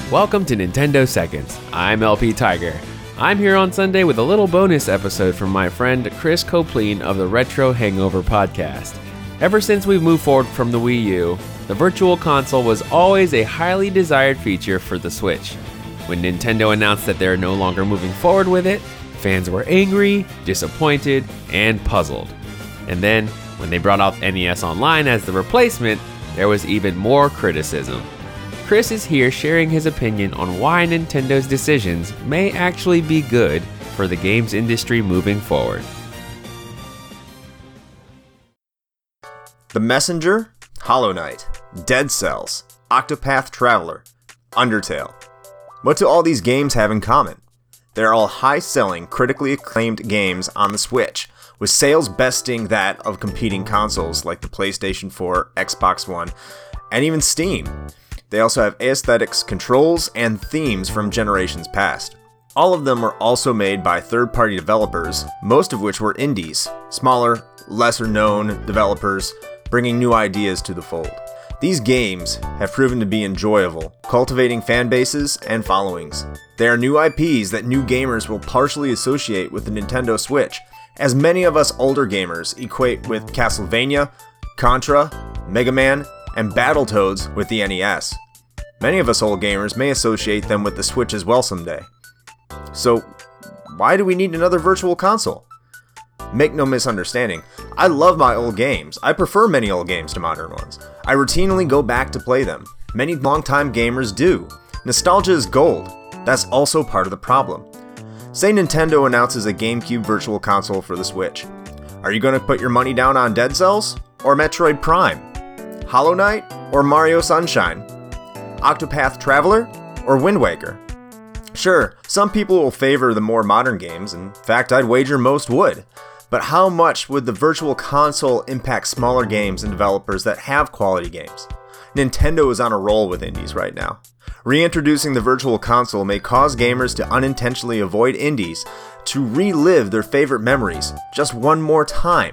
Welcome to Nintendo Seconds. I'm LP Tiger. I'm here on Sunday with a little bonus episode from my friend Chris Copleen of the Retro Hangover podcast. Ever since we've moved forward from the Wii U, the Virtual Console was always a highly desired feature for the Switch. When Nintendo announced that they're no longer moving forward with it, fans were angry, disappointed, and puzzled. And then, when they brought out NES Online as the replacement, there was even more criticism. Chris is here sharing his opinion on why Nintendo's decisions may actually be good for the games industry moving forward. The Messenger, Hollow Knight, Dead Cells, Octopath Traveler, Undertale. What do all these games have in common? They're all high-selling, critically acclaimed games on the Switch, with sales besting that of competing consoles like the PlayStation 4, Xbox One, and even Steam. They also have aesthetics, controls, and themes from generations past. All of them were also made by third-party developers, most of which were indies, smaller, lesser-known developers bringing new ideas to the fold. These games have proven to be enjoyable, cultivating fan bases and followings. They are new IPs that new gamers will partially associate with the Nintendo Switch, as many of us older gamers equate with Castlevania, Contra, Mega Man, and Battletoads with the NES. Many of us old gamers may associate them with the Switch as well someday. So, why do we need another Virtual Console? Make no misunderstanding, I love my old games. I prefer many old games to modern ones. I routinely go back to play them. Many longtime gamers do. Nostalgia is gold. That's also part of the problem. Say Nintendo announces a GameCube Virtual Console for the Switch. Are you going to put your money down on Dead Cells? Or Metroid Prime? Hollow Knight? Or Mario Sunshine? Octopath Traveler? Or Wind Waker? Sure, some people will favor the more modern games, in fact I'd wager most would. But how much would the Virtual Console impact smaller games and developers that have quality games? Nintendo is on a roll with indies right now. Reintroducing the Virtual Console may cause gamers to unintentionally avoid indies to relive their favorite memories just one more time.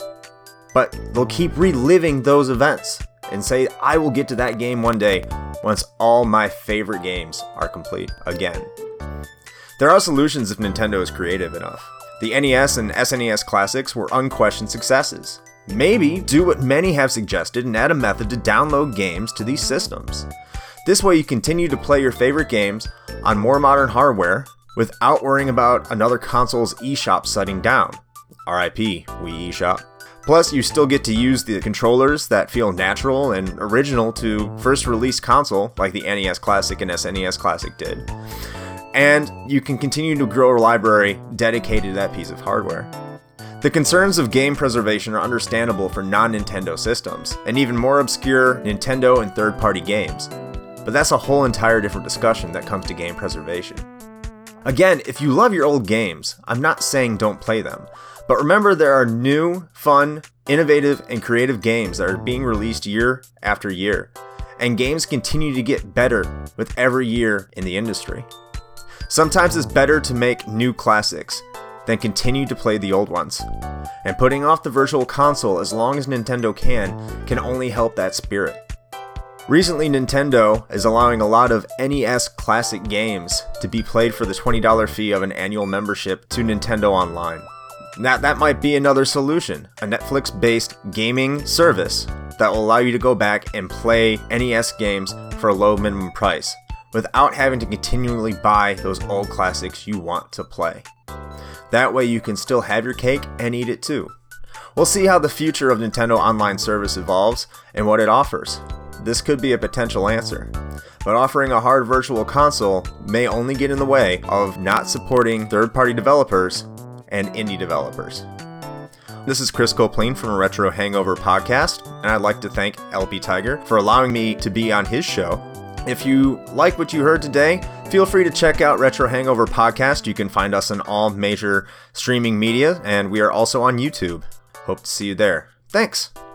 But they'll keep reliving those events and say, I will get to that game one day once all my favorite games are complete again. There are solutions if Nintendo is creative enough. The NES and SNES classics were unquestioned successes. Maybe do what many have suggested and add a method to download games to these systems. This way you continue to play your favorite games on more modern hardware without worrying about another console's eShop shutting down. RIP, Wii eShop. Plus, you still get to use the controllers that feel natural and original to first release console like the NES Classic and SNES Classic did. And you can continue to grow a library dedicated to that piece of hardware. The concerns of game preservation are understandable for non-Nintendo systems, and even more obscure Nintendo and third-party games. But that's a whole entire different discussion that comes to game preservation. Again, if you love your old games, I'm not saying don't play them, but remember there are new, fun, innovative, and creative games that are being released year after year, and games continue to get better with every year in the industry. Sometimes it's better to make new classics than continue to play the old ones, and putting off the Virtual Console as long as Nintendo can only help that spirit. Recently, Nintendo is allowing a lot of NES classic games to be played for the $20 fee of an annual membership to Nintendo Online. That might be another solution, a Netflix-based gaming service that will allow you to go back and play NES games for a low minimum price, without having to continually buy those old classics you want to play. That way you can still have your cake and eat it too. We'll see how the future of Nintendo Online service evolves and what it offers. This could be a potential answer, but offering a hard Virtual Console may only get in the way of not supporting third-party developers and indie developers. This is Chris Copleen from a Retro Hangover podcast, and I'd like to thank LP Tiger for allowing me to be on his show. If you like what you heard today, feel free to check out Retro Hangover Podcast. You can find us on all major streaming media, and we are also on YouTube. Hope to see you there. Thanks!